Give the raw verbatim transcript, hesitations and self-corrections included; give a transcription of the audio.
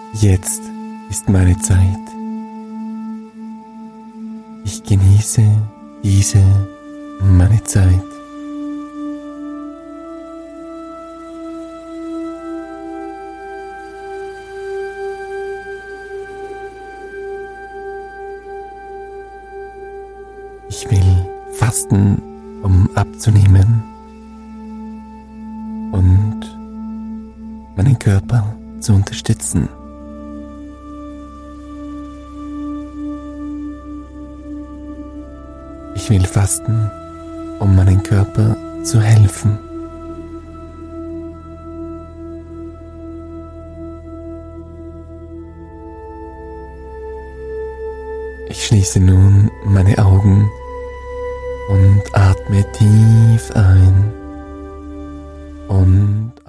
Jetzt ist meine Zeit. Ich genieße diese meine Zeit. Ich will fasten, um abzunehmen und meinen Körper zu unterstützen. Ich will fasten, um meinem Körper zu helfen. Ich schließe nun meine Augen und atme tief ein und